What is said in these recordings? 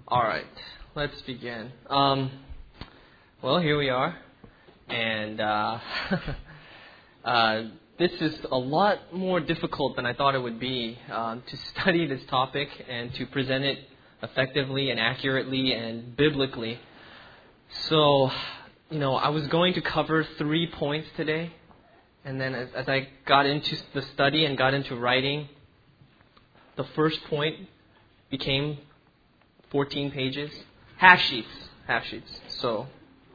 All right, let's begin. Well, here we are, and this is a lot more difficult than I thought it would be to study this topic and to present it effectively and accurately and biblically. So, I was going to cover 3 points today, and then as I got into the study and got into writing, the first point became 14 pages, half sheets. So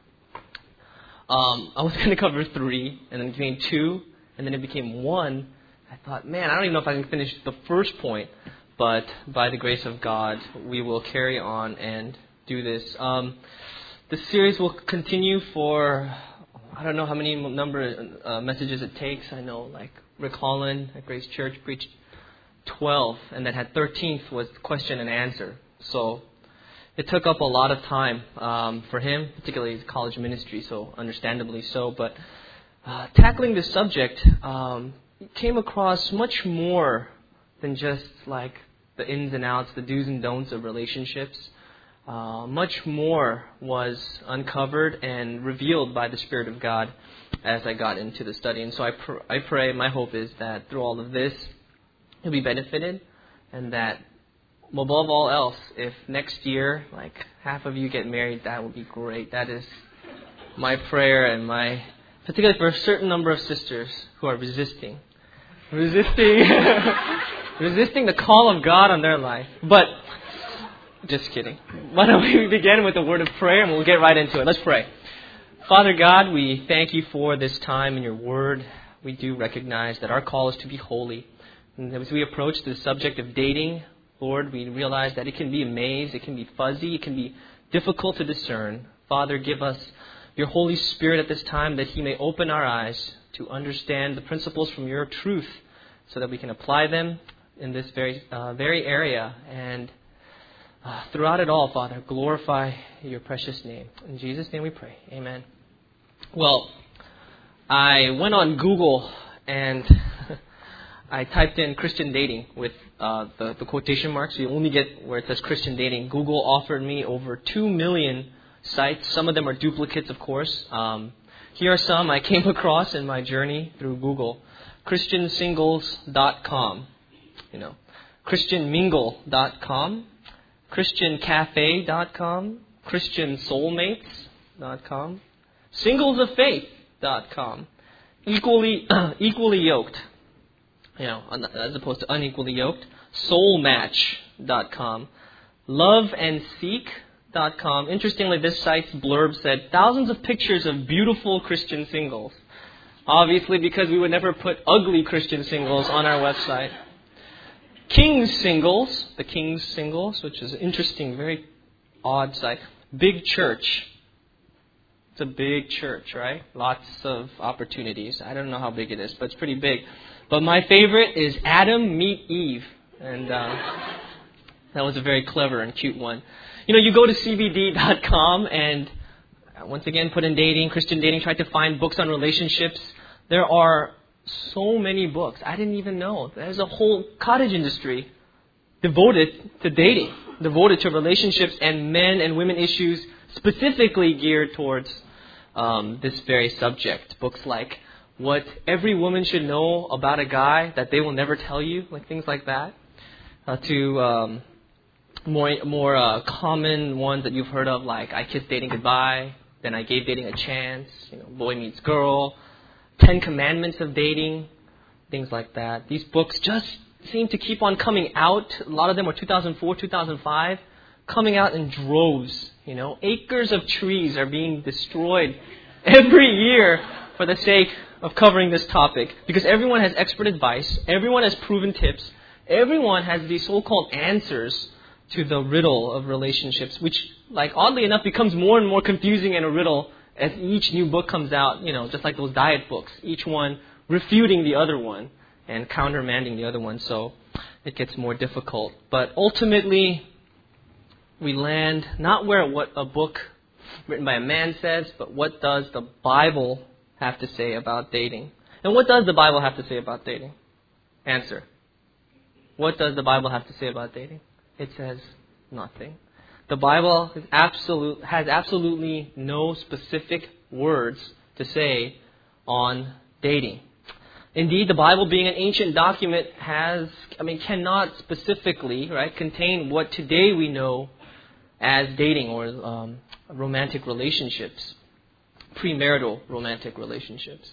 I was going to cover 3, and then it became 2, and then it became 1. I thought, man, I don't even know if I can finish the first point, but by the grace of God, we will carry on and do this. The series will continue for, I don't know how many messages it takes. I know, like Rick Holland at Grace Church preached 12, and then had 13th was question and answer. So it took up a lot of time for him, particularly his college ministry, so understandably so. But tackling this subject came across much more than just like the ins and outs, the do's and don'ts of relationships. Much more was uncovered and revealed by the Spirit of God as I got into the study. And so I pray, my hope is that through all of this, you'll be benefited, and that above all else, if next year, like half of you get married, that would be great. That is my prayer, and particularly for a certain number of sisters who are resisting the call of God on their life. But just kidding. Why don't we begin with a word of prayer, and we'll get right into it. Let's pray. Father God, we thank you for this time in your word. We do recognize that our call is to be holy. And as we approach the subject of dating, Lord, we realize that it can be a maze, it can be fuzzy, it can be difficult to discern. Father, give us your Holy Spirit at this time that He may open our eyes to understand the principles from your truth so that we can apply them in this very area. And throughout it all, Father, glorify your precious name. In Jesus' name we pray. Amen. Well, I went on Google and I typed in Christian dating with the quotation marks. So you only get where it says Christian dating. Google offered me over 2 million sites. Some of them are duplicates, of course. Here are some I came across in my journey through Google. ChristianSingles.com, ChristianMingle.com, ChristianCafe.com, ChristianSoulmates.com, SinglesOfFaith.com, Equally Yoked, as opposed to unequally yoked, soulmatch.com, loveandseek.com. Interestingly, this site's blurb said thousands of pictures of beautiful Christian singles. Obviously, because we would never put ugly Christian singles on our website. King's Singles, the King's Singles, which is an interesting, very odd site. Big Church. It's a big church, right? Lots of opportunities. I don't know how big it is, but it's pretty big. But my favorite is Adam Meet Eve. And that was a very clever and cute one. You go to CBD.com and once again put in dating, Christian dating, try to find books on relationships. There are so many books. I didn't even know. There's a whole cottage industry devoted to dating, devoted to relationships and men and women issues specifically geared towards this very subject. Books like What Every Woman Should Know About a Guy That They Will Never Tell You, like things like that, to more common ones that you've heard of, like I Kissed Dating Goodbye, Then I Gave Dating a Chance, Boy Meets Girl, 10 Commandments of Dating, things like that. These books just seem to keep on coming out. A lot of them were 2004, 2005, coming out in droves. Acres of trees are being destroyed every year for the sake of covering this topic, because everyone has expert advice, everyone has proven tips, everyone has these so-called answers to the riddle of relationships, which, like, oddly enough, becomes more and more confusing and a riddle as each new book comes out, just like those diet books, each one refuting the other one and countermanding the other one, so it gets more difficult. But ultimately, we land not where what a book written by a man says, but what does the Bible have to say about dating? And what does the Bible have to say about dating? Answer. What does the Bible have to say about dating? It says nothing. The Bible has absolutely no specific words to say on dating. Indeed, the Bible, being an ancient document, cannot specifically, contain what today we know as dating or romantic relationships, premarital romantic relationships.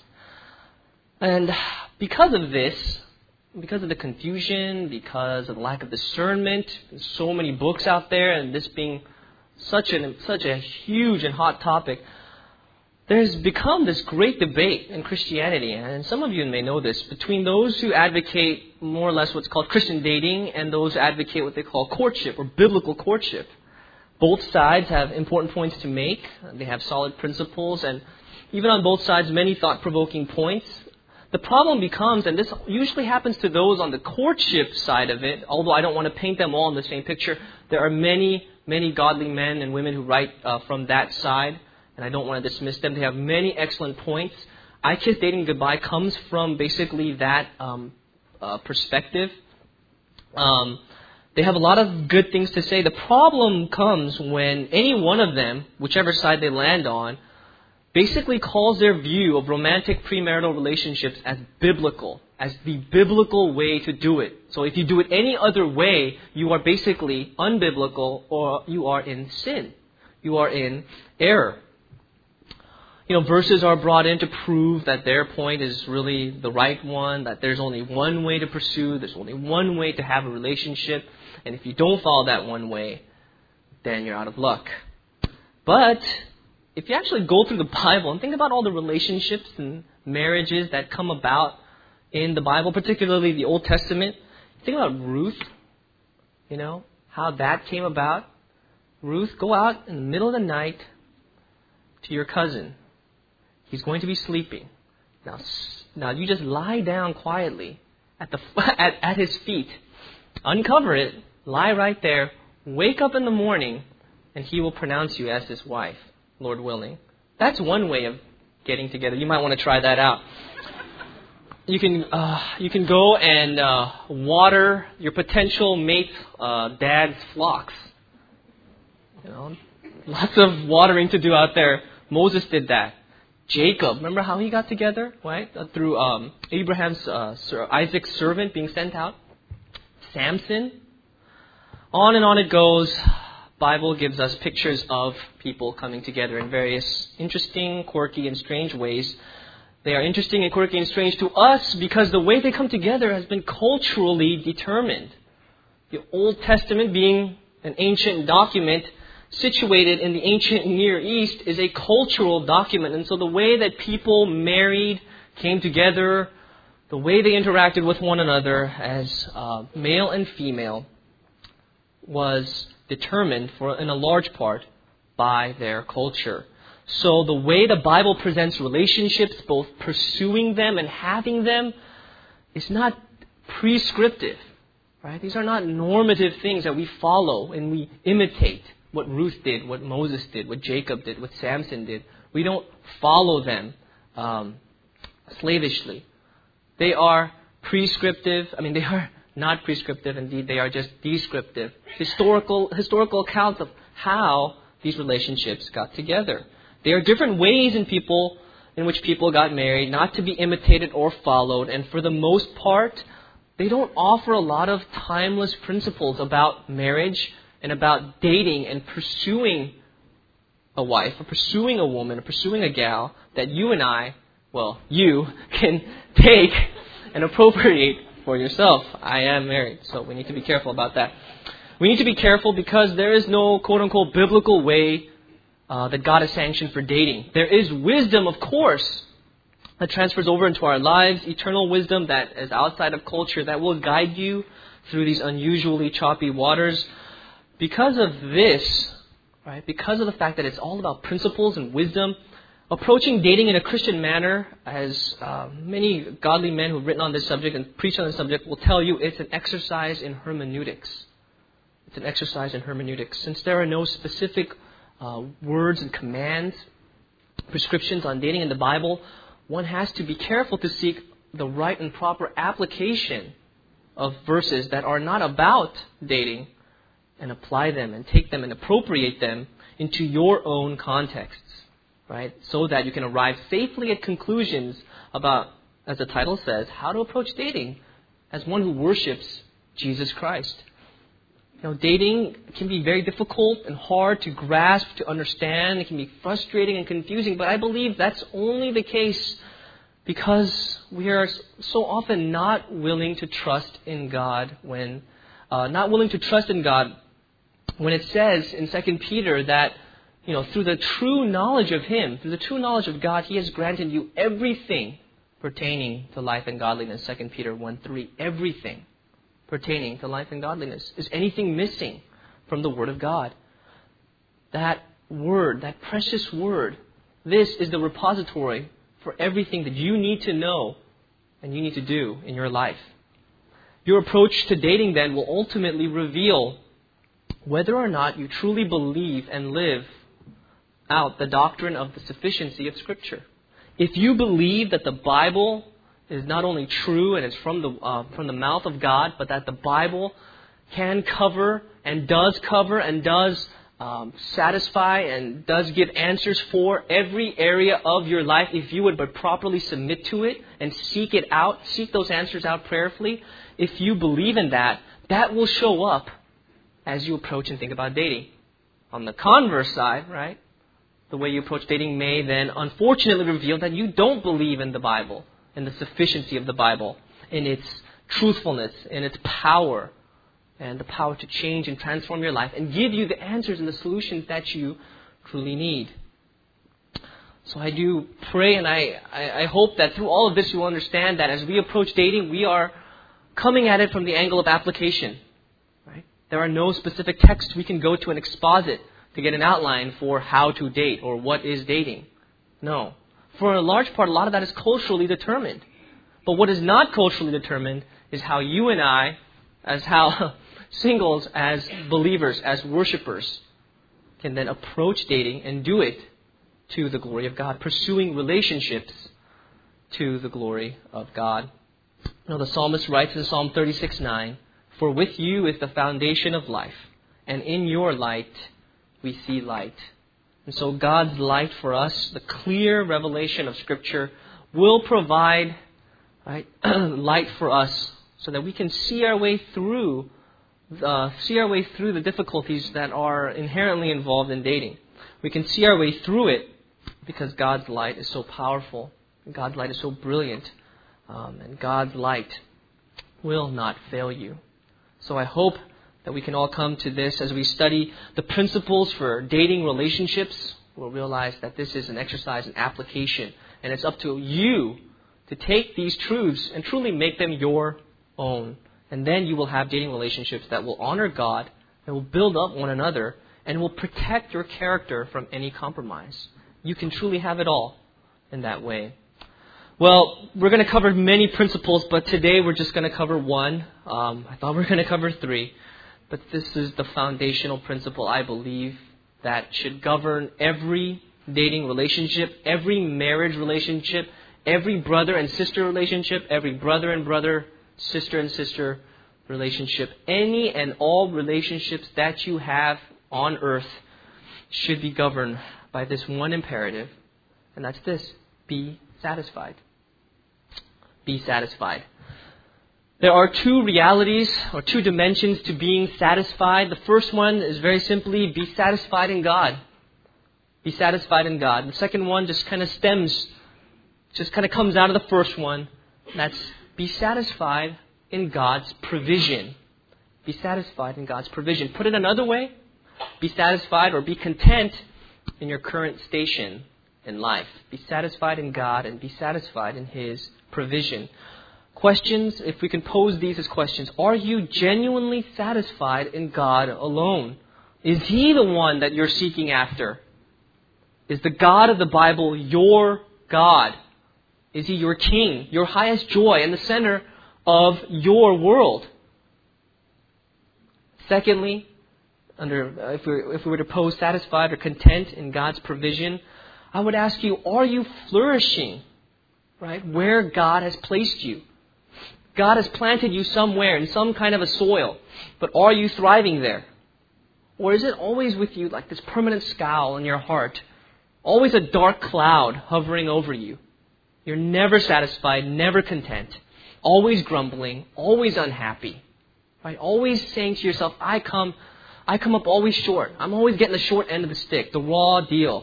And because of this, because of the confusion, because of the lack of discernment, there's so many books out there, and this being such a huge and hot topic, there's become this great debate in Christianity, and some of you may know this, between those who advocate more or less what's called Christian dating and those who advocate what they call courtship or biblical courtship. Both sides have important points to make. They have solid principles, and even on both sides, many thought-provoking points. The problem becomes, and this usually happens to those on the courtship side of it, although I don't want to paint them all in the same picture. There are many, many godly men and women who write from that side, and I don't want to dismiss them. They have many excellent points. I Kiss Dating Goodbye comes from basically that perspective. They have a lot of good things to say. The problem comes when any one of them, whichever side they land on, basically calls their view of romantic premarital relationships as biblical, as the biblical way to do it. So if you do it any other way, you are basically unbiblical, or you are in sin. You are in error. Verses are brought in to prove that their point is really the right one, that there's only one way to pursue, there's only one way to have a relationship, and if you don't follow that one way, then you're out of luck. But if you actually go through the Bible and think about all the relationships and marriages that come about in the Bible, particularly the Old Testament, think about Ruth, how that came about. Ruth, go out in the middle of the night to your cousin. He's going to be sleeping. Now you just lie down quietly at his feet. Uncover it, lie right there, wake up in the morning, and he will pronounce you as his wife, Lord willing. That's one way of getting together. You might want to try that out. You can go and water your potential mate's dad's flocks. Lots of watering to do out there. Moses did that. Jacob, remember how he got together, right? Through Isaac's servant being sent out. Samson. On and on it goes. Bible gives us pictures of people coming together in various interesting, quirky, and strange ways. They are interesting and quirky and strange to us because the way they come together has been culturally determined. The Old Testament, being an ancient document situated in the ancient Near East, is a cultural document. And so the way that people married, came together, the way they interacted with one another as male and female was determined in a large part by their culture. So the way the Bible presents relationships, both pursuing them and having them, is not prescriptive. Right? These are not normative things that we follow and we imitate. What Ruth did, what Moses did, what Jacob did, what Samson did. We don't follow them slavishly. They are prescriptive. They are not prescriptive. Indeed, they are just descriptive. Historical accounts of how these relationships got together. There are different ways in which people got married, not to be imitated or followed. And for the most part, they don't offer a lot of timeless principles about marriage and about dating and pursuing a wife or pursuing a woman or pursuing a gal that you and I, you can take and appropriate for yourself. I am married, so we need to be careful about that. We need to be careful because there is no quote-unquote biblical way that God has sanctioned for dating. There is wisdom, of course, that transfers over into our lives, eternal wisdom that is outside of culture, that will guide you through these unusually choppy waters. Because of this, right, because of the fact that it's all about principles and wisdom, approaching dating in a Christian manner, as many godly men who've written on this subject and preached on this subject will tell you, it's an exercise in hermeneutics. It's an exercise in hermeneutics. Since there are no specific words and commands, prescriptions on dating in the Bible, one has to be careful to seek the right and proper application of verses that are not about dating and apply them and take them and appropriate them into your own contexts, right? So that you can arrive safely at conclusions about, as the title says, how to approach dating as one who worships Jesus Christ. Dating can be very difficult and hard to grasp, to understand. It can be frustrating and confusing, but I believe that's only the case because we are so often not willing to trust in God when it says in 2 Peter that, through the true knowledge of Him, through the true knowledge of God, He has granted you everything pertaining to life and godliness. 2 Peter 1:3, everything pertaining to life and godliness. Is anything missing from the Word of God? That Word, that precious Word, this is the repository for everything that you need to know and you need to do in your life. Your approach to dating then will ultimately reveal whether or not you truly believe and live out the doctrine of the sufficiency of Scripture. If you believe that the Bible is not only true and it's from the mouth of God, but that the Bible can cover and does satisfy and does give answers for every area of your life, if you would but properly submit to it and seek those answers out prayerfully, if you believe in that, that will show up as you approach and think about dating. On the converse side, right, the way you approach dating may then unfortunately reveal that you don't believe in the Bible, in the sufficiency of the Bible, in its truthfulness, in its power, and the power to change and transform your life and give you the answers and the solutions that you truly need. So I do pray and I hope that through all of this you will understand that as we approach dating, we are coming at it from the angle of application. Right? There are no specific texts we can go to and exposit to get an outline for how to date or what is dating. No. For a large part, a lot of that is culturally determined. But what is not culturally determined is how you and I, as how singles, as believers, as worshipers, can then approach dating and do it to the glory of God, pursuing relationships to the glory of God. The psalmist writes in Psalm 36:9, "For with you is the foundation of life, and in your light we see light." And so God's light for us, the clear revelation of Scripture, will provide light for us so that we can see our way through the difficulties that are inherently involved in dating. We can see our way through it because God's light is so powerful, God's light is so brilliant, and God's light will not fail you. So I hope that we can all come to this as we study the principles for dating relationships. We'll realize that this is an exercise in application, and it's up to you to take these truths and truly make them your own. And then you will have dating relationships that will honor God, and will build up one another, and will protect your character from any compromise. You can truly have it all in that way. Well, we're going to cover many principles, but today we're just going to cover one. I thought we were going to cover three. But this is the foundational principle, I believe, that should govern every dating relationship, every marriage relationship, every brother and sister relationship, every brother and brother, sister and sister relationship. Any and all relationships that you have on earth should be governed by this one imperative, and that's this: be satisfied. Be satisfied. There are two realities or two dimensions to being satisfied. The first one is very simply be satisfied in God. Be satisfied in God. The second one just kind of comes out of the first one. That's be satisfied in God's provision. Be satisfied in God's provision. Put it another way, be satisfied or be content in your current station in life. Be satisfied in God and be satisfied in His provision. Questions, if we can pose these as questions. Are you genuinely satisfied in God alone? Is He the one that you're seeking after? Is the God of the Bible your God? Is He your King, your highest joy, and the center of your world? Secondly, if we were to pose satisfied or content in God's provision, I would ask you, are you flourishing, right, where God has placed you? God has planted you somewhere in some kind of a soil, but are you thriving there? Or is it always with you like this permanent scowl in your heart? Always a dark cloud hovering over you. You're never satisfied, never content. Always grumbling, always unhappy. Right? Always saying to yourself, I come up always short. I'm always getting the short end of the stick, the raw deal.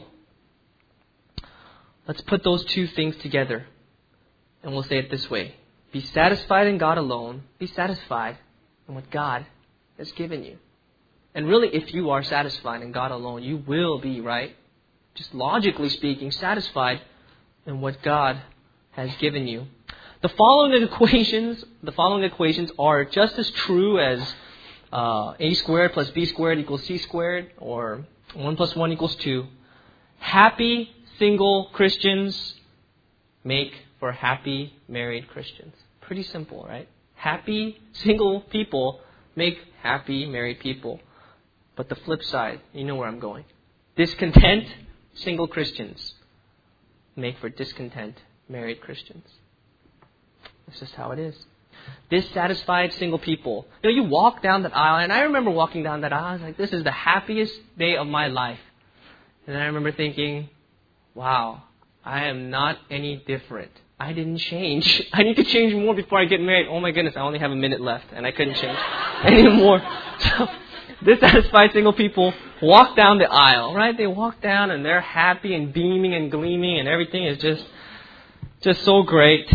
Let's put those two things together. And we'll say it this way. Be satisfied in God alone. Be satisfied in what God has given you. And really, if you are satisfied in God alone, you will be, right? Just logically speaking, satisfied in what God has given you. The following equations are just as true as a squared plus b squared equals c squared, or 1 plus 1 equals 2. Happy single Christians make for happy married Christians. Pretty simple, right? Happy single people make happy married people. But the flip side, you know where I'm going. Discontent single Christians make for discontent married Christians. That's just how it is. Dissatisfied single people. You walk down that aisle, and I remember walking down that aisle, I was like, this is the happiest day of my life. And I remember thinking, wow, I am not any different. I didn't change. I need to change more before I get married. Oh my goodness, I only have a minute left, and I couldn't change anymore. So, dissatisfied single people walk down the aisle, right? They walk down, and they're happy and beaming and gleaming, and everything is just so great.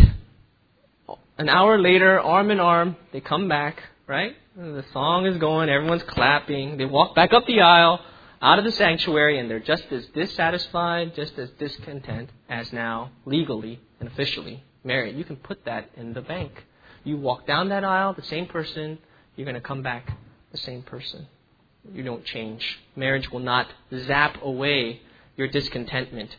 An hour later, arm in arm, they come back, right? The song is going, everyone's clapping. They walk back up the aisle, out of the sanctuary, and they're just as dissatisfied, just as discontent as now, legally and officially married. You can put that in the bank. You walk down that aisle, the same person, you're going to come back the same person. You don't change. Marriage will not zap away your discontentment.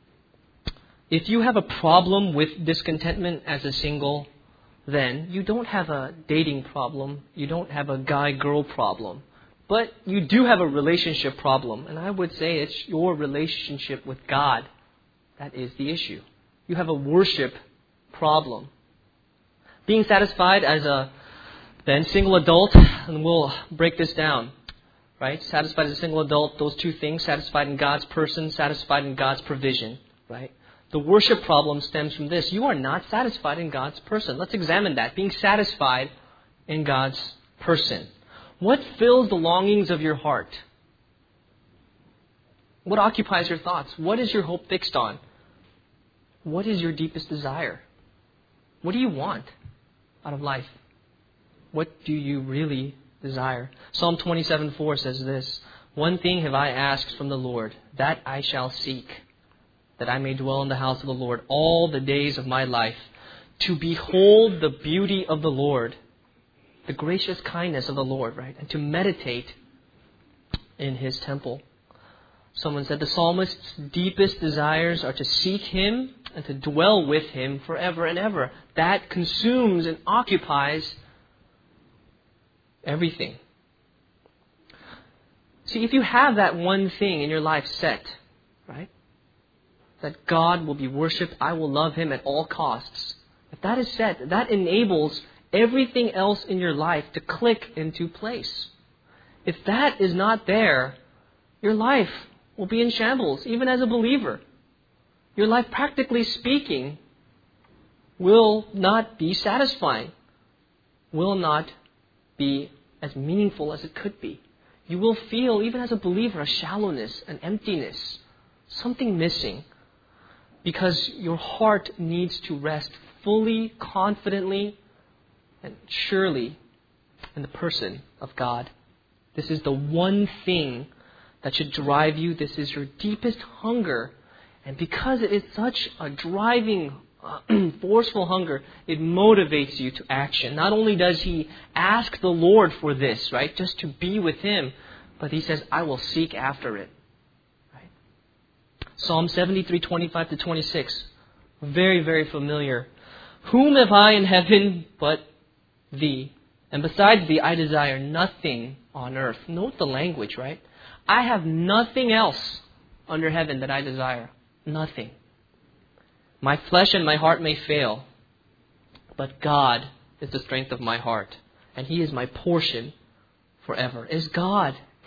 If you have a problem with discontentment as a single, then you don't have a dating problem. You don't have a guy-girl problem. But you do have a relationship problem. And I would say it's your relationship with God that is the issue. You have a worship problem. Being satisfied as a then single adult, and we'll break this down. Right? Satisfied as a single adult, those two things, satisfied in God's person, satisfied in God's provision. Right? The worship problem stems from this. You are not satisfied in God's person. Let's examine that. Being satisfied in God's person. What fills the longings of your heart? What occupies your thoughts? What is your hope fixed on? What is your deepest desire? What do you want out of life? What do you really desire? Psalm 27:4 says this, "One thing have I asked from the Lord, that I shall seek, that I may dwell in the house of the Lord all the days of my life, to behold the beauty of the Lord," the gracious kindness of the Lord, right? And to meditate in His temple. Someone said the psalmist's deepest desires are to seek Him and to dwell with Him forever and ever. That consumes and occupies everything. See, if you have that one thing in your life set, right? That God will be worshipped, I will love Him at all costs. If that is set, that enables everything else in your life to click into place. If that is not there, your life will be in shambles, even as a believer. Your life, practically speaking, will not be satisfying, will not be as meaningful as it could be. You will feel, even as a believer, a shallowness, an emptiness, something missing, because your heart needs to rest fully, confidently, and surely in the person of God. This is the one thing that should drive you. This is your deepest hunger. And because it is such a driving, forceful hunger, it motivates you to action. Not only does he ask the Lord for this, right, just to be with Him, but he says, I will seek after it. Right? Psalm 73:25-26. Very, very familiar. "Whom have I in heaven but Thee? And besides Thee, I desire nothing on earth." Note the language, right? I have nothing else under heaven that I desire. Nothing. "My flesh and my heart may fail, but God is the strength of my heart, and He is my portion forever." Is God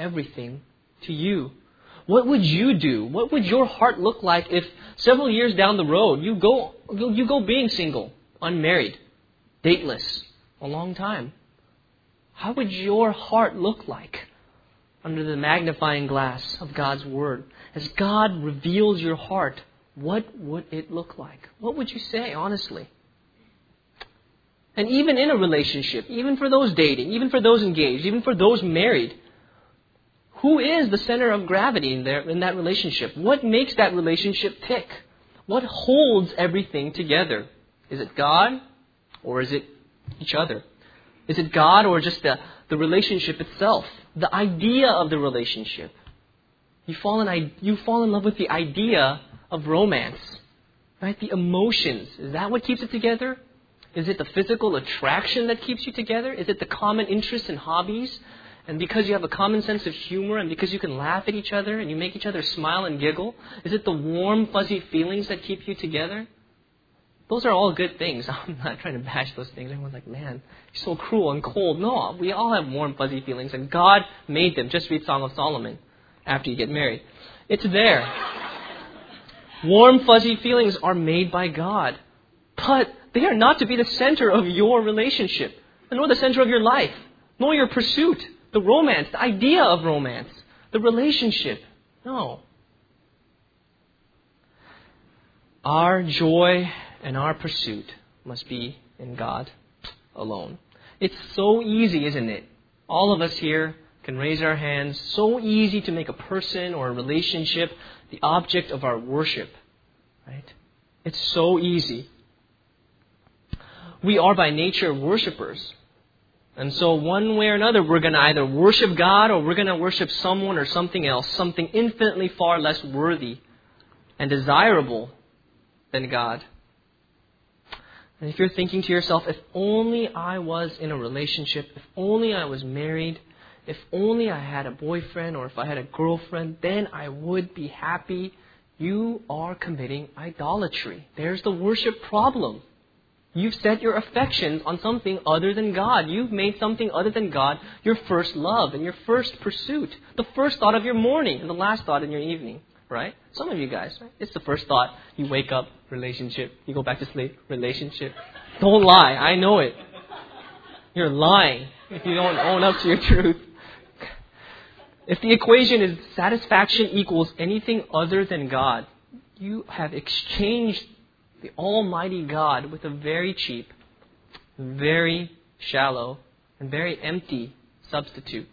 everything to you. What would you do? What would your heart look like if several years down the road you go being single, unmarried, dateless, a long time? How would your heart look like under the magnifying glass of God's Word? As God reveals your heart, what would it look like? What would you say, honestly? And even in a relationship, even for those dating, even for those engaged, even for those married, who is the center of gravity in that relationship? What makes that relationship tick? What holds everything together? Is it God or is it each other? Is it God or just the relationship itself? The idea of the relationship. You fall in love with the idea of romance, right? The emotions. Is that what keeps it together? Is it the physical attraction that keeps you together? Is it the common interests and hobbies? And because you have a common sense of humor and because you can laugh at each other and you make each other smile and giggle? Is it the warm, fuzzy feelings that keep you together? Those are all good things. I'm not trying to bash those things. Everyone's like, man, you're so cruel and cold. No, we all have warm, fuzzy feelings. And God made them. Just read Song of Solomon after you get married. It's there. Warm, fuzzy feelings are made by God. But they are not to be the center of your relationship, nor the center of your life, nor your pursuit, the romance, the idea of romance, the relationship. No. Our joy and our pursuit must be in God alone. It's so easy, isn't it? All of us here can raise our hands. So easy to make a person or a relationship the object of our worship. Right? It's so easy. We are by nature worshipers. And so one way or another, we're going to either worship God or we're going to worship someone or something else, something infinitely far less worthy and desirable than God. And if you're thinking to yourself, if only I was in a relationship, if only I was married, if only I had a boyfriend or if I had a girlfriend, then I would be happy. You are committing idolatry. There's the worship problem. You've set your affections on something other than God. You've made something other than God your first love and your first pursuit. The first thought of your morning and the last thought in your evening. Right? Some of you guys, right? It's the first thought. You wake up, relationship. You go back to sleep, relationship. Don't lie. I know it. You're lying if you don't own up to your truth. If the equation is satisfaction equals anything other than God, you have exchanged the Almighty God with a very cheap, very shallow, and very empty substitute.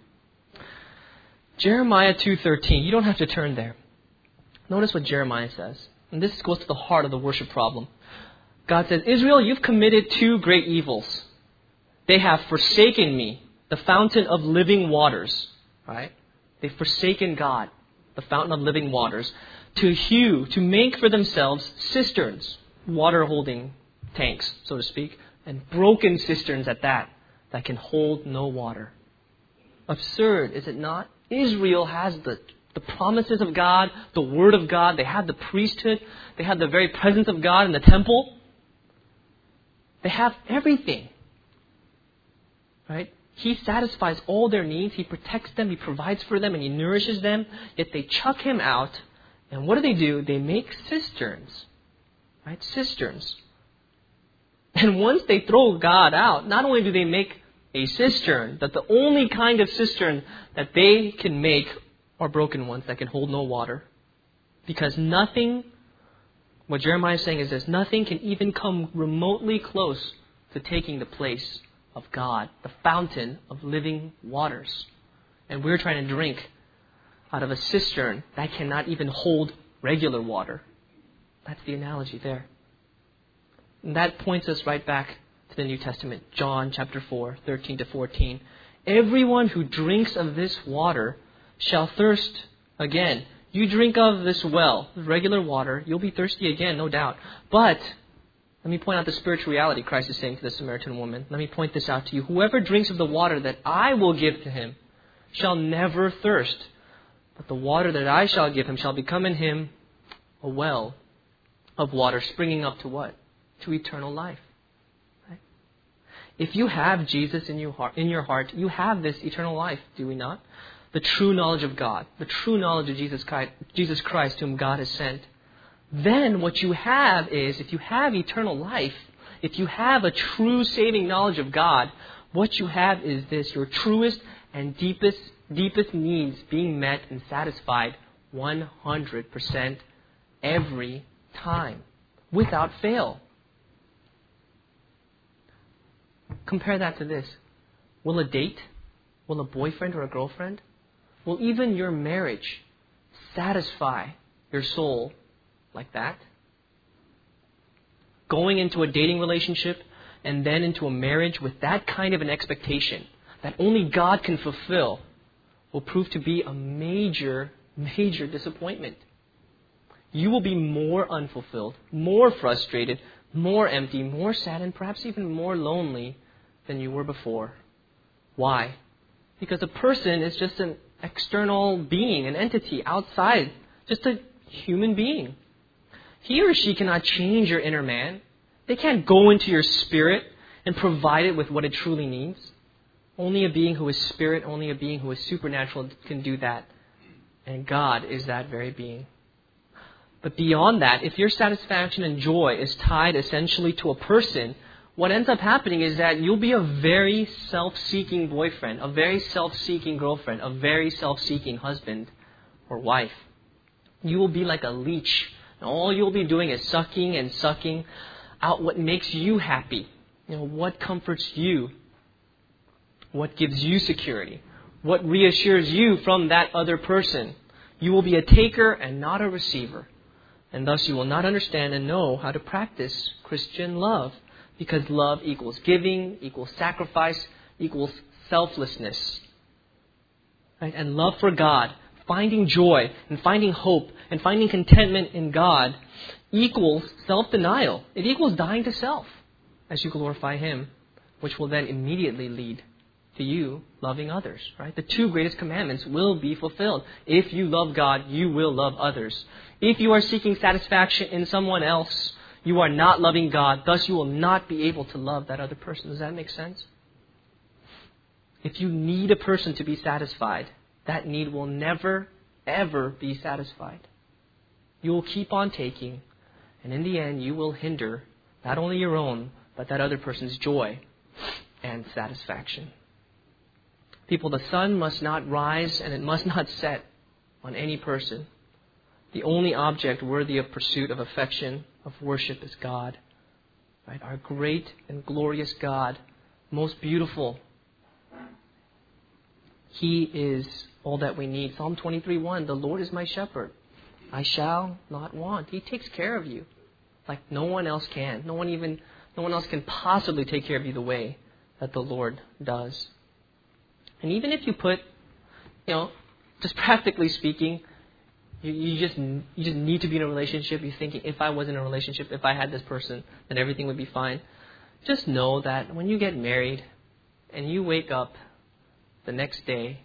Jeremiah 2:13. You don't have to turn there. Notice what Jeremiah says. And this goes to the heart of the worship problem. God says, Israel, you've committed two great evils. They have forsaken me, the fountain of living waters. Right? They've forsaken God, the fountain of living waters, to make for themselves cisterns, water-holding tanks, so to speak, and broken cisterns at that can hold no water. Absurd, is it not? Israel has the promises of God, the Word of God. They have the priesthood. They have the very presence of God in the temple. They have everything. Right? He satisfies all their needs. He protects them. He provides for them. And He nourishes them. Yet they chuck Him out. And what do? They make cisterns. Right? Cisterns. And once they throw God out, not only do they make a cistern, but the only kind of cistern that they can make are broken ones that can hold no water. Because nothing, what Jeremiah is saying is this, nothing can even come remotely close to taking the place of God, the fountain of living waters. And we're trying to drink out of a cistern that cannot even hold regular water. That's the analogy there. And that points us right back to the New Testament. John chapter 4, 13 to 14. Everyone who drinks of this water shall thirst again. You drink of this well, regular water, you'll be thirsty again, no doubt. But, let me point out the spiritual reality Christ is saying to the Samaritan woman. Let me point this out to you. Whoever drinks of the water that I will give to him shall never thirst. But the water that I shall give him shall become in him a well of water springing up to what? To eternal life. Right? If you have Jesus in your heart, you have this eternal life, do we not? the true knowledge of God, the true knowledge of Jesus Christ whom God has sent, then what you have is, if you have eternal life, if you have a true saving knowledge of God, what you have is this, your truest and deepest needs being met and satisfied 100% every time, without fail. Compare that to this. Will a date, will a boyfriend or a girlfriend, will even your marriage satisfy your soul like that? Going into a dating relationship and then into a marriage with that kind of an expectation that only God can fulfill will prove to be a major disappointment. You will be more unfulfilled, more frustrated, more empty, more sad, and perhaps even more lonely than you were before. Why? Because a person is just an external being, an entity outside, just a human being. He or she cannot change your inner man. They can't go into your spirit and provide it with what it truly needs. Only a being who is spirit, only a being who is supernatural can do that. And God is that very being. But beyond that, if your satisfaction and joy is tied essentially to a person, what ends up happening is that you'll be a very self-seeking boyfriend, a very self-seeking girlfriend, a very self-seeking husband or wife. You will be like a leech. And all you'll be doing is sucking and sucking out what makes you happy. What comforts you. What gives you security. What reassures you from that other person. You will be a taker and not a receiver. And thus you will not understand and know how to practice Christian love. Because love equals giving, equals sacrifice, equals selflessness. Right? And love for God, finding joy and finding hope and finding contentment in God equals self-denial. It equals dying to self as you glorify Him, which will then immediately lead to you loving others. Right? The two greatest commandments will be fulfilled. If you love God, you will love others. If you are seeking satisfaction in someone else, you are not loving God. Thus, you will not be able to love that other person. Does that make sense? If you need a person to be satisfied, that need will never, ever be satisfied. You will keep on taking, and in the end, you will hinder not only your own, but that other person's joy and satisfaction. People, the sun must not rise and it must not set on any person. The only object worthy of pursuit, of affection, of worship is God. Right? Our great and glorious God, most beautiful. He is all that we need. Psalm 23:1, the Lord is my shepherd. I shall not want. He takes care of you like no one else can. No one else can possibly take care of you the way that the Lord does. And even if you put, just practically speaking, you just need to be in a relationship. You're thinking, if I was in a relationship, if I had this person, then everything would be fine. Just know that when you get married and you wake up the next day,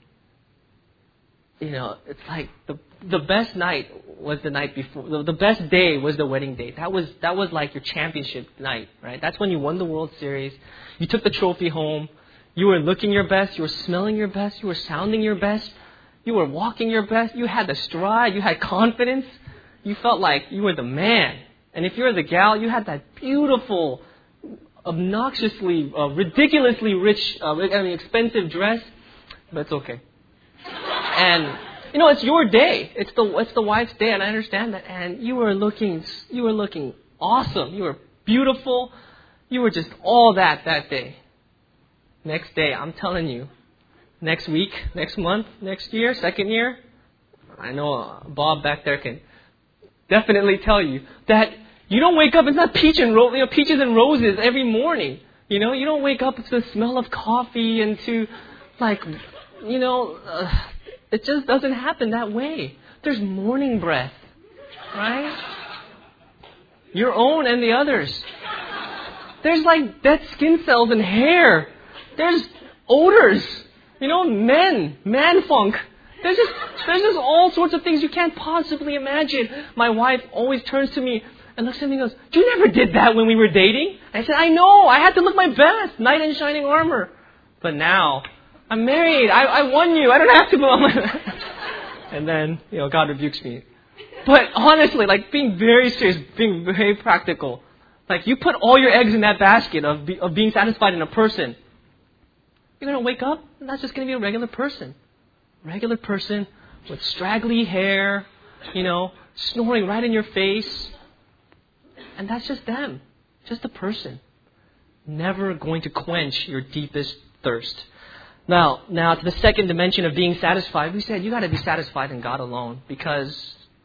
it's like the best night was the night before. The best day was the wedding day. That was like your championship night, right? That's when you won the World Series. You took the trophy home. You were looking your best. You were smelling your best. You were sounding your best. You were walking your best. You had the stride. You had confidence. You felt like you were the man. And if you were the gal, you had that beautiful, obnoxiously, ridiculously rich, expensive dress. But it's okay. And, it's your day. It's the wife's day, and I understand that. And you were looking awesome. You were beautiful. You were just all that day. Next day, I'm telling you, next week, next month, next year, second year, I know Bob back there can definitely tell you that you don't wake up, it's not peaches and roses every morning. You don't wake up to the smell of coffee and to it just doesn't happen that way. There's morning breath, right? Your own and the others. There's like dead skin cells and hair. There's odors, man funk. There's just all sorts of things you can't possibly imagine. My wife always turns to me and looks at me and goes, "You never did that when we were dating." I said, "I know. I had to look my best, knight in shining armor." But now, I'm married. I won you. I don't have to go on my... And then, God rebukes me. But honestly, like being very serious, being very practical. Like you put all your eggs in that basket of being satisfied in a person. You're going to wake up and that's just going to be a regular person. Regular person with straggly hair, snoring right in your face. And that's just them. Just a person. Never going to quench your deepest thirst. Now to the second dimension of being satisfied, we said you got to be satisfied in God alone because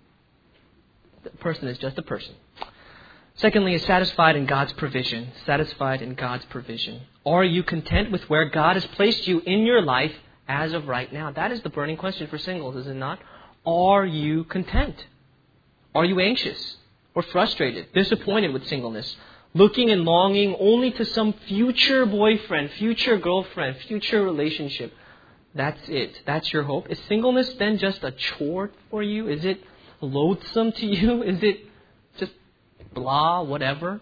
the person is just a person. Secondly, is satisfied in God's provision. Satisfied in God's provision. Are you content with where God has placed you in your life as of right now? That is the burning question for singles, is it not? Are you content? Are you anxious or frustrated, disappointed with singleness? Looking and longing only to some future boyfriend, future girlfriend, future relationship. That's it. That's your hope. Is singleness then just a chore for you? Is it loathsome to you? Is it just blah, whatever?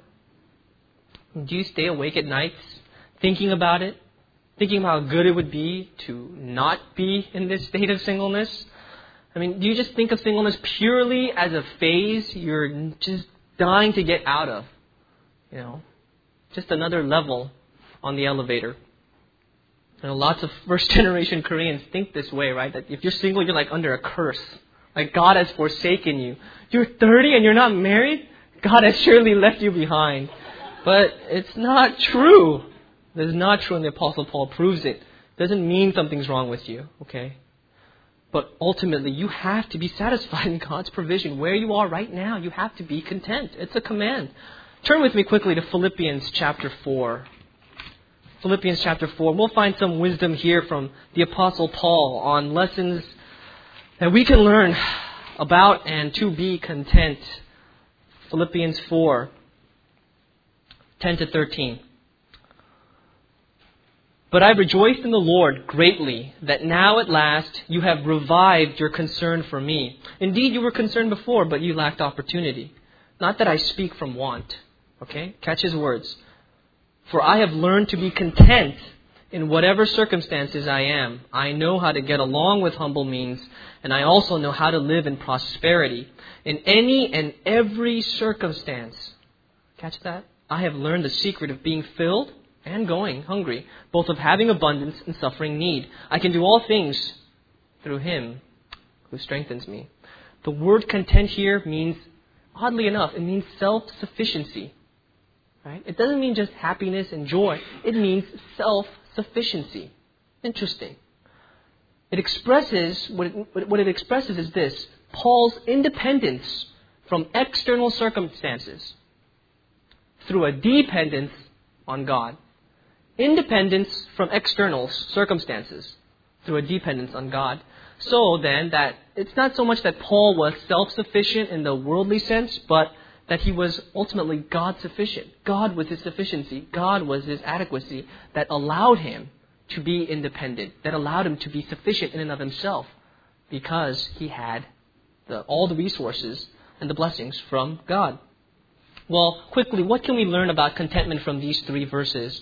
Do you stay awake at nights thinking about it? Thinking about how good it would be to not be in this state of singleness? I mean, do you just think of singleness purely as a phase you're just dying to get out of? Just another level on the elevator. Lots of first generation Koreans think this way, right? That if you're single, you're like under a curse. Like God has forsaken you. You're 30 and you're not married? God has surely left you behind. But it's not true. It is not true, and the Apostle Paul proves it. It doesn't mean something's wrong with you, okay? But ultimately, you have to be satisfied in God's provision. Where you are right now, you have to be content. It's a command. Turn with me quickly to Philippians chapter 4. Philippians chapter 4. We'll find some wisdom here from the Apostle Paul on lessons that we can learn about and to be content. Philippians 4, 10 to 13. But I rejoiced in the Lord greatly that now at last you have revived your concern for me. Indeed, you were concerned before, but you lacked opportunity. Not that I speak from want. Okay? Catch his words. For I have learned to be content in whatever circumstances I am. I know how to get along with humble means, and I also know how to live in prosperity. In any and every circumstance. Catch that? I have learned the secret of being filled and going hungry, both of having abundance and suffering need. I can do all things through Him who strengthens me. The word content here means, oddly enough, it means self-sufficiency. Right? It doesn't mean just happiness and joy. It means self-sufficiency. Interesting. It expresses, what it expresses is this: Paul's independence from external circumstances through a dependence on God. Independence from external circumstances through a dependence on God. So then, that it's not so much that Paul was self-sufficient in the worldly sense, but that he was ultimately God-sufficient. God was his sufficiency. God was his adequacy that allowed him to be independent, that allowed him to be sufficient in and of himself, because he had all the resources and the blessings from God. Well, quickly, what can we learn about contentment from these three verses?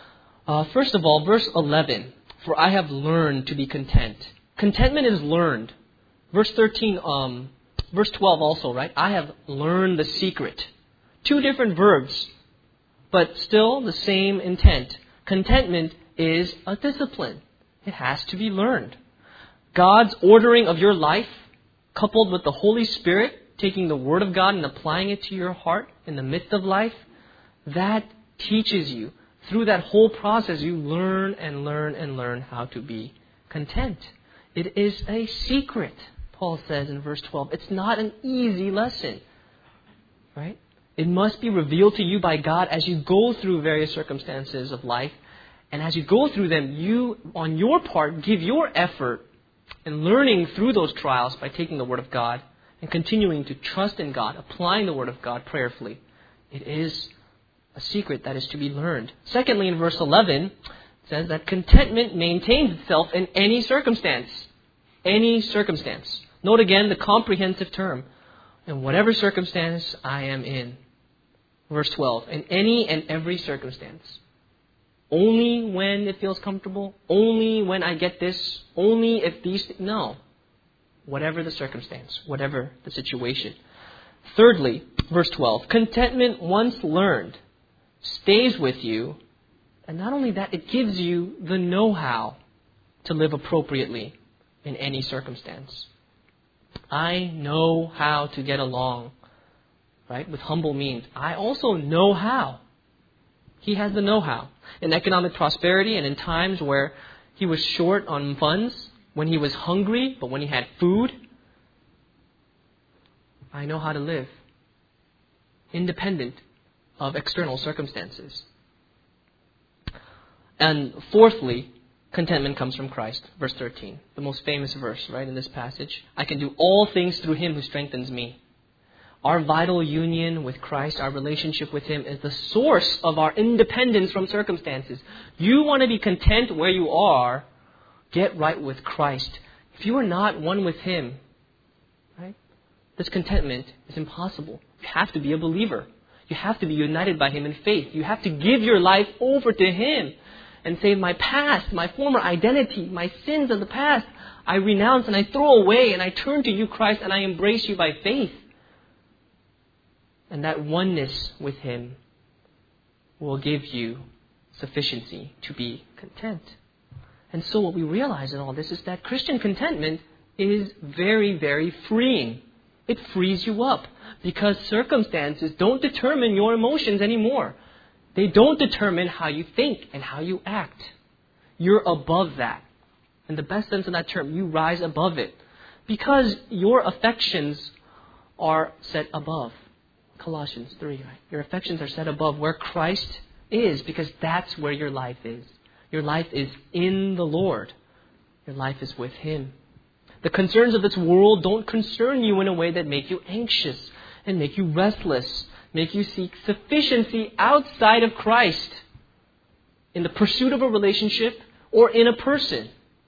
First of all, verse 11, for I have learned to be content. Contentment is learned. Verse 13, verse 12 also, right? I have learned the secret. Two different verbs, but still the same intent. Contentment is a discipline. It has to be learned. God's ordering of your life, coupled with the Holy Spirit taking the Word of God and applying it to your heart in the midst of life, that teaches you. Through that whole process, you learn and learn and learn how to be content. It is a secret, Paul says in verse 12. It's not an easy lesson, right? It must be revealed to you by God as you go through various circumstances of life. And as you go through them, you, on your part, give your effort in learning through those trials by taking the Word of God and continuing to trust in God, applying the Word of God prayerfully. It is a secret that is to be learned. Secondly, in verse 11, it says that contentment maintains itself in any circumstance. Any circumstance. Note again the comprehensive term. In whatever circumstance I am in. Verse 12. In any and every circumstance. Only when it feels comfortable? Only when I get this? Only if these... No. Whatever the circumstance, whatever the situation. Thirdly, verse 12, contentment once learned stays with you. And not only that, it gives you the know-how to live appropriately in any circumstance. I know how to get along, right, with humble means. I also know how. He has the know-how. In economic prosperity and in times where he was short on funds, when he was hungry, but when he had food, I know how to live independent of external circumstances. And fourthly, contentment comes from Christ. Verse 13, the most famous verse, right, in this passage. I can do all things through Him who strengthens me. Our vital union with Christ, our relationship with Him, is the source of our independence from circumstances. You want to be content where you are, get right with Christ. If you are not one with Him, right, this contentment is impossible. You have to be a believer. You have to be united by Him in faith. You have to give your life over to Him and say, my past, my former identity, my sins of the past, I renounce and I throw away and I turn to you, Christ, and I embrace you by faith. And that oneness with Him will give you sufficiency to be content. And so what we realize in all this is that Christian contentment is very, very freeing. It frees you up because circumstances don't determine your emotions anymore. They don't determine how you think and how you act. You're above that. In the best sense of that term, you rise above it because your affections are set above. Colossians 3, right? Your affections are set above where Christ is because that's where your life is. Your life is in the Lord. Your life is with Him. The concerns of this world don't concern you in a way that make you anxious and make you restless, make you seek sufficiency outside of Christ in the pursuit of a relationship or in a person.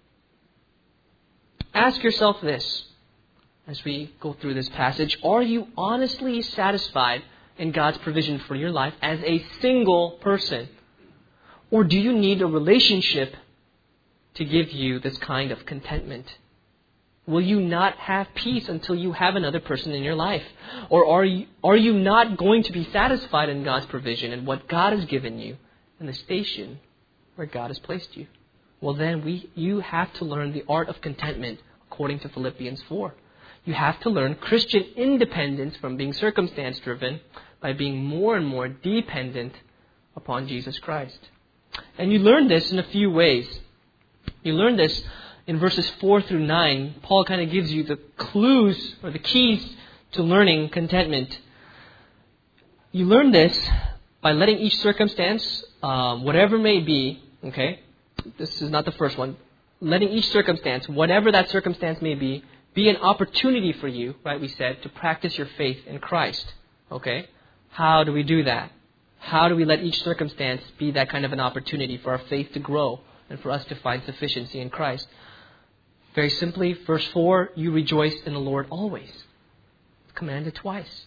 Ask yourself this as we go through this passage. Are you honestly satisfied in God's provision for your life as a single person? Or do you need a relationship to give you this kind of contentment? Will you not have peace until you have another person in your life? Or are you not going to be satisfied in God's provision and what God has given you and the station where God has placed you? Well, then you have to learn the art of contentment according to Philippians 4. You have to learn Christian independence from being circumstance-driven by being more and more dependent upon Jesus Christ. And you learn this in a few ways. You learn this in verses 4 through 9. Paul kind of gives you the clues or the keys to learning contentment. You learn this by letting each circumstance, whatever may be, okay, this is not the first one, letting each circumstance, whatever that circumstance may be an opportunity for you, right, we said, to practice your faith in Christ. Okay? How do we do that? How do we let each circumstance be that kind of an opportunity for our faith to grow and for us to find sufficiency in Christ? Very simply, verse 4, you rejoice in the Lord always. It's commanded twice.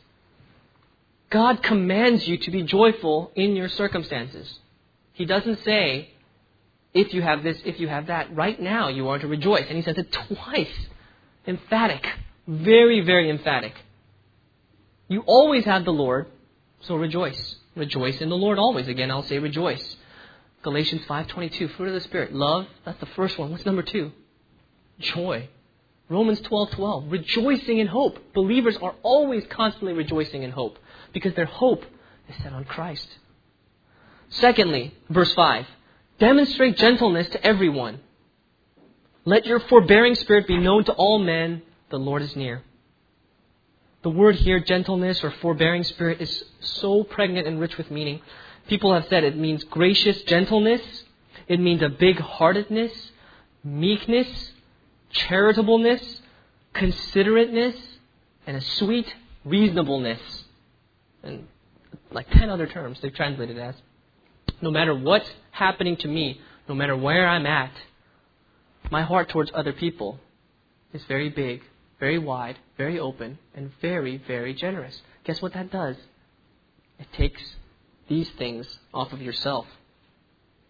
God commands you to be joyful in your circumstances. He doesn't say, if you have this, if you have that, right now you are to rejoice. And He says it twice. Emphatic. Very, very emphatic. You always have the Lord, so rejoice. Rejoice in the Lord always. Again, I'll say rejoice. Galatians 5:22, fruit of the Spirit. Love, that's the first one. What's number 2? Joy. Romans 12:12, rejoicing in hope. Believers are always constantly rejoicing in hope because their hope is set on Christ. Secondly, verse 5, demonstrate gentleness to everyone. Let your forbearing spirit be known to all men. The Lord is near. The word here, gentleness or forbearing spirit, is so pregnant and rich with meaning. People have said it means gracious gentleness. It means a big-heartedness, meekness, charitableness, considerateness, and a sweet reasonableness. And like 10 other terms they've translated as. No matter what's happening to me, no matter where I'm at, my heart towards other people is very big, very wide, very open, and very, very generous. Guess what that does? It takes these things off of yourself.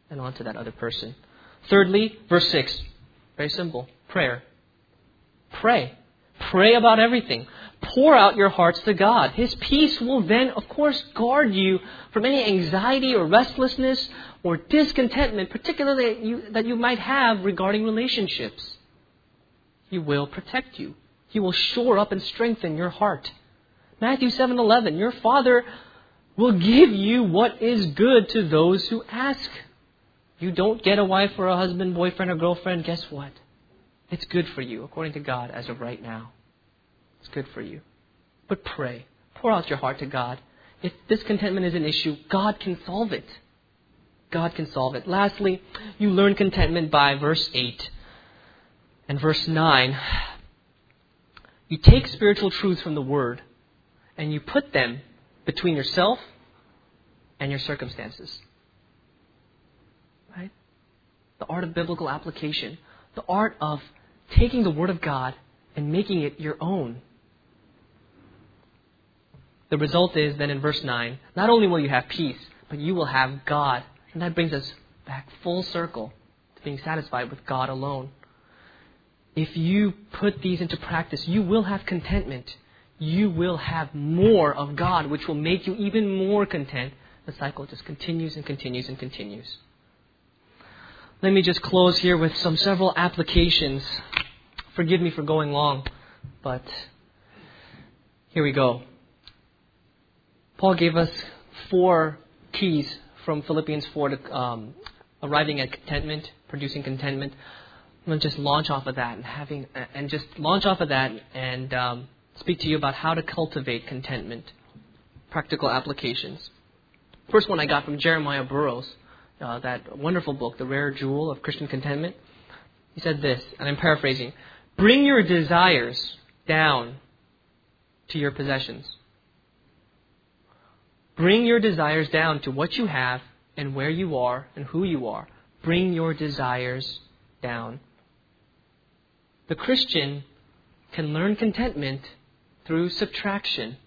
and onto that other person. Thirdly, verse 6, very simple, prayer. Pray. Pray about everything. Pour out your hearts to God. His peace will then, of course, guard you from any anxiety or restlessness or discontentment, particularly that you might have regarding relationships. He will protect you. He will shore up and strengthen your heart. Matthew 7:11, your Father will give you what is good to those who ask. You don't get a wife or a husband, boyfriend, or girlfriend, guess what? It's good for you, according to God, as of right now. It's good for you. But pray. Pour out your heart to God. If discontentment is an issue, God can solve it. God can solve it. Lastly, you learn contentment by verse 8 and verse 9. You take spiritual truths from the Word and you put them between yourself and your circumstances. Right? The art of biblical application. The art of taking the Word of God and making it your own. The result is then in verse 9, not only will you have peace, but you will have God. And that brings us back full circle to being satisfied with God alone. If you put these into practice, you will have contentment. You will have more of God, which will make you even more content. The cycle just continues and continues and continues. Let me just close here with several applications. Forgive me for going long, but here we go. Paul gave us 4 keys from Philippians 4 to arriving at contentment, producing contentment. I'm going to just launch off of that and speak to you about how to cultivate contentment. Practical applications. First one I got from Jeremiah Burroughs, that wonderful book, The Rare Jewel of Christian Contentment. He said this, and I'm paraphrasing, bring your desires down to your possessions. Bring your desires down to what you have and where you are and who you are. Bring your desires down. The Christian can learn contentment through subtraction.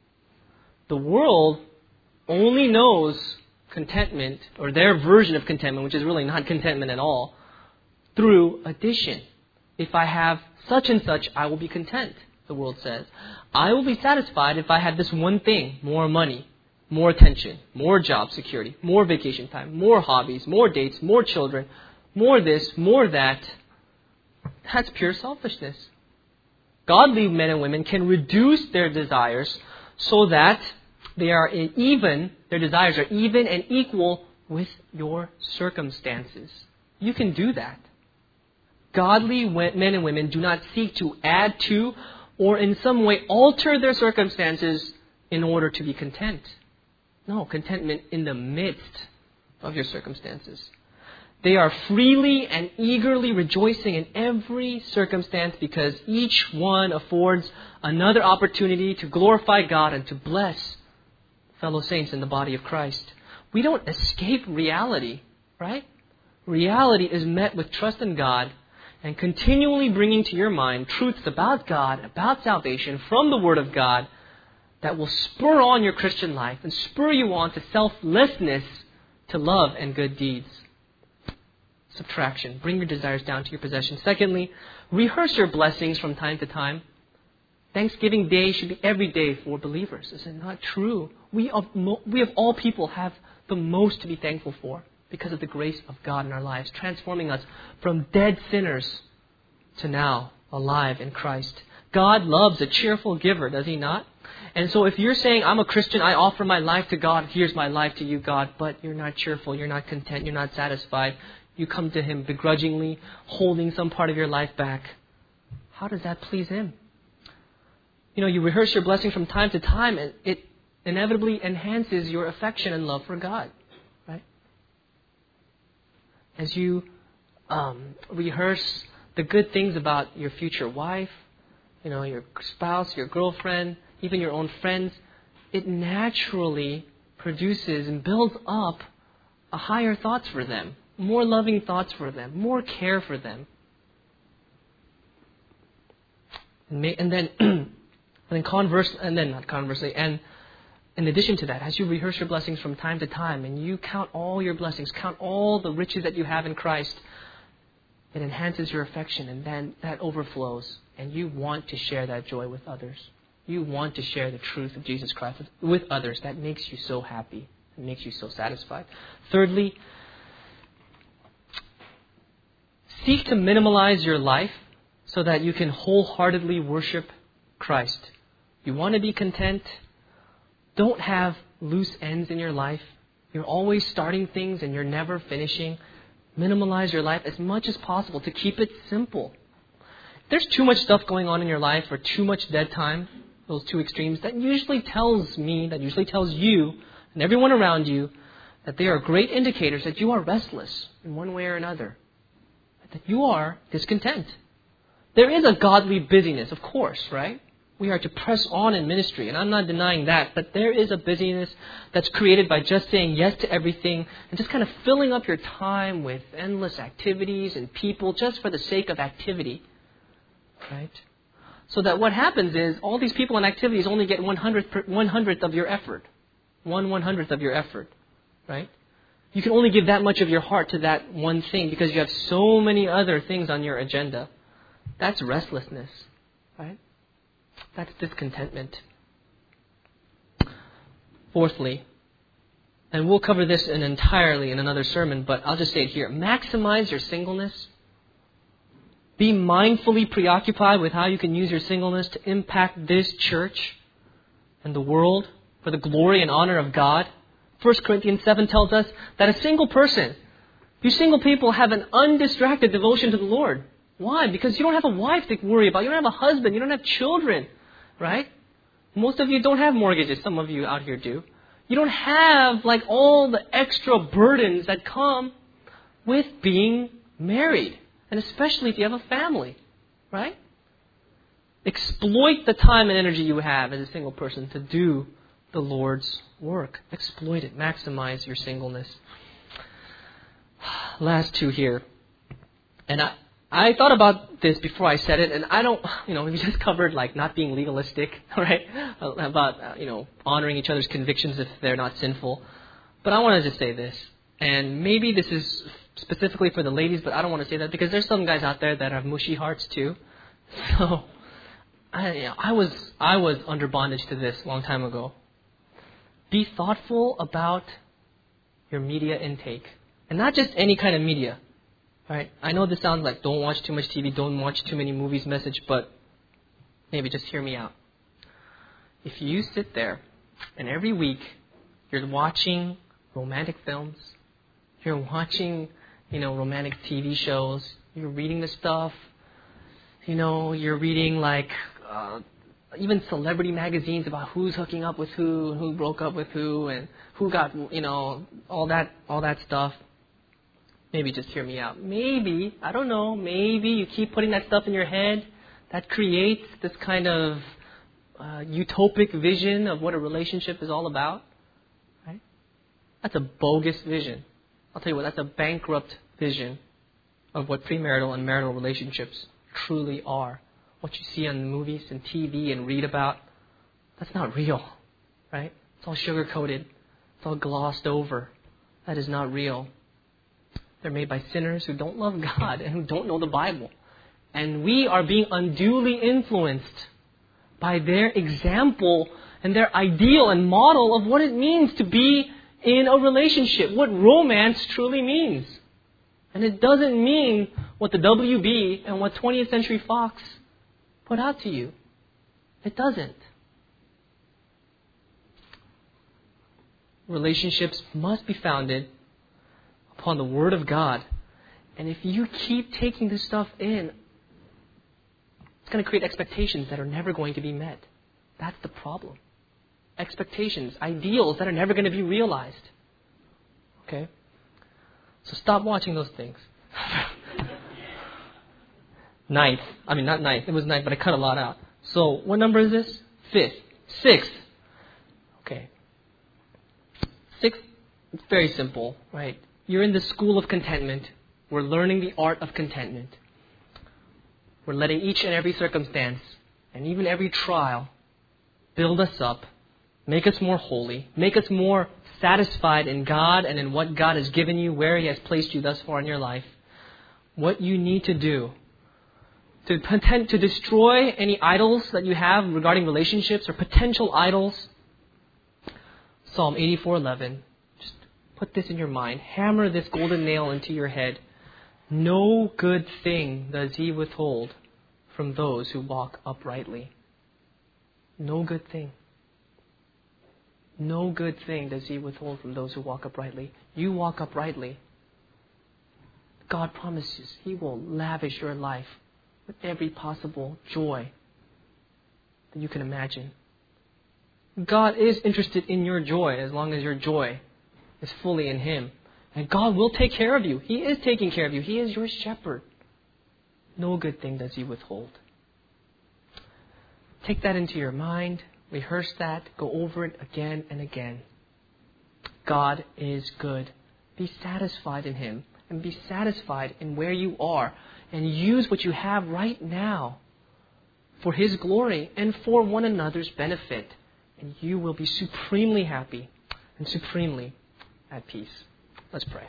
The world only knows contentment, or their version of contentment, which is really not contentment at all, through addition. If I have such and such, I will be content, the world says. I will be satisfied if I have this one thing, more money, more attention, more job security, more vacation time, more hobbies, more dates, more children, more this, more that. That's pure selfishness. Godly men and women can reduce their desires so that their desires are even and equal with your circumstances. You can do that. Godly men and women do not seek to add to or in some way alter their circumstances in order to be content. No, contentment in the midst of your circumstances. They are freely and eagerly rejoicing in every circumstance because each one affords another opportunity to glorify God and to bless fellow saints in the body of Christ. We don't escape reality, right? Reality is met with trust in God and continually bringing to your mind truths about God, about salvation from the Word of God that will spur on your Christian life and spur you on to selflessness, to love and good deeds. Subtraction. Bring your desires down to your possessions. Secondly, rehearse your blessings from time to time. Thanksgiving Day should be every day for believers. Is it not true? We of all people have the most to be thankful for because of the grace of God in our lives, transforming us from dead sinners to now alive in Christ. God loves a cheerful giver, does He not? And so if you're saying, I'm a Christian, I offer my life to God, here's my life to you, God, but you're not cheerful, you're not content, you're not satisfied, you come to Him begrudgingly, holding some part of your life back, how does that please Him? You rehearse your blessing from time to time, and it inevitably enhances your affection and love for God, right? As you rehearse the good things about your future wife, your spouse, your girlfriend, even your own friends, it naturally produces and builds up a higher thoughts for them, more loving thoughts for them, more care for them. And in addition to that, as you rehearse your blessings from time to time and you count all your blessings, count all the riches that you have in Christ, it enhances your affection, and then that overflows, and you want to share that joy with others. You want to share the truth of Jesus Christ with others. That makes you so happy. It makes you so satisfied. Thirdly, seek to minimalize your life so that you can wholeheartedly worship Christ. You want to be content. Don't have loose ends in your life. You're always starting things and you're never finishing. Minimalize your life as much as possible to keep it simple. If there's too much stuff going on in your life or too much dead time, those two extremes, that usually tells me, that usually tells you and everyone around you that they are great indicators that you are restless in one way or another. That you are discontent. There is a godly busyness, of course, right? We are to press on in ministry, and I'm not denying that, but there is a busyness that's created by just saying yes to everything and just kind of filling up your time with endless activities and people just for the sake of activity, right? So that what happens is all these people and activities only get 1/100th of your effort. 1/100th of your effort, right? You can only give that much of your heart to that one thing because you have so many other things on your agenda. That's restlessness, right? That's discontentment. Fourthly, and we'll cover this entirely in another sermon, but I'll just say it here. Maximize your singleness. Be mindfully preoccupied with how you can use your singleness to impact this church and the world for the glory and honor of God. 1 Corinthians 7 tells us that a single person, you single people have an undistracted devotion to the Lord. Why? Because you don't have a wife to worry about. You don't have a husband. You don't have children, right? Most of you don't have mortgages. Some of you out here do. You don't have like all the extra burdens that come with being married. And especially if you have a family, right? Exploit the time and energy you have as a single person to do the Lord's work. Exploit it. Maximize your singleness. Last two here. And I thought about this before I said it, and I don't, we just covered like not being legalistic, right? About, honoring each other's convictions if they're not sinful. But I want to just say this, and maybe this is specifically for the ladies, but I don't want to say that because there's some guys out there that have mushy hearts too. So, I was under bondage to this a long time ago. Be thoughtful about your media intake, and not just any kind of media. Right? I know this sounds like don't watch too much TV, don't watch too many movies message, but maybe just hear me out. If you sit there and every week you're watching romantic films, you're watching, romantic TV shows, you're reading the stuff, you're reading like even celebrity magazines about who's hooking up with who broke up with who, and who got, all that stuff. Maybe just hear me out. Maybe, I don't know, maybe you keep putting that stuff in your head that creates this kind of utopic vision of what a relationship is all about. Right? That's a bogus vision. I'll tell you what, that's a bankrupt vision of what premarital and marital relationships truly are. What you see on movies and TV and read about, that's not real. Right? It's all sugar-coated. It's all glossed over. That is not real. They're made by sinners who don't love God and who don't know the Bible. And we are being unduly influenced by their example and their ideal and model of what it means to be in a relationship, what romance truly means. And it doesn't mean what the WB and what 20th Century Fox put out to you. It doesn't. Relationships must be founded upon the Word of God. And if you keep taking this stuff in, it's going to create expectations that are never going to be met. That's the problem. Expectations, ideals that are never going to be realized. Okay? So stop watching those things. Ninth. I mean, not ninth. It was ninth, but I cut a lot out. So what number is this? Fifth. Sixth. Okay. Sixth, it's very simple, right? You're in the school of contentment. We're learning the art of contentment. We're letting each and every circumstance and even every trial build us up Make us more holy. Make us more satisfied in God and in what God has given you, where He has placed you thus far in your life. What you need to do to destroy any idols that you have regarding relationships or potential idols. Psalm 84:11. Just put this in your mind. Hammer this golden nail into your head. No good thing does He withhold from those who walk uprightly. No good thing. No good thing does He withhold from those who walk uprightly. You walk uprightly. God promises He will lavish your life with every possible joy that you can imagine. God is interested in your joy as long as your joy is fully in Him. And God will take care of you. He is taking care of you. He is your shepherd. No good thing does He withhold. Take that into your mind. Rehearse that. Go over it again and again. God is good. Be satisfied in Him. And be satisfied in where you are. And use what you have right now for His glory and for one another's benefit. And you will be supremely happy and supremely at peace. Let's pray.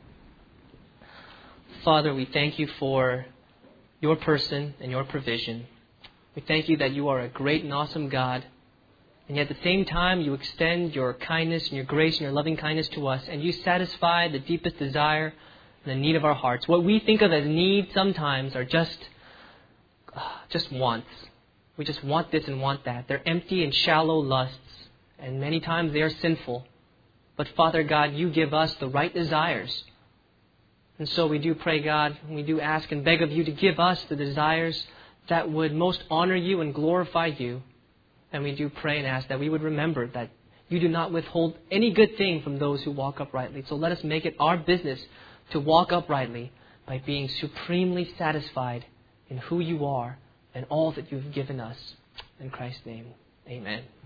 Father, we thank You for Your person and Your provision. We thank You that You are a great and awesome God. And yet at the same time, You extend Your kindness and Your grace and Your loving kindness to us. And You satisfy the deepest desire and the need of our hearts. What we think of as needs sometimes are just wants. We just want this and want that. They're empty and shallow lusts. And many times they are sinful. But Father God, You give us the right desires. And so we do pray, God, and we do ask and beg of You to give us the desires that would most honor You and glorify You. And we do pray and ask that we would remember that You do not withhold any good thing from those who walk uprightly. So let us make it our business to walk uprightly by being supremely satisfied in who You are and all that You've given us. In Christ's name, amen.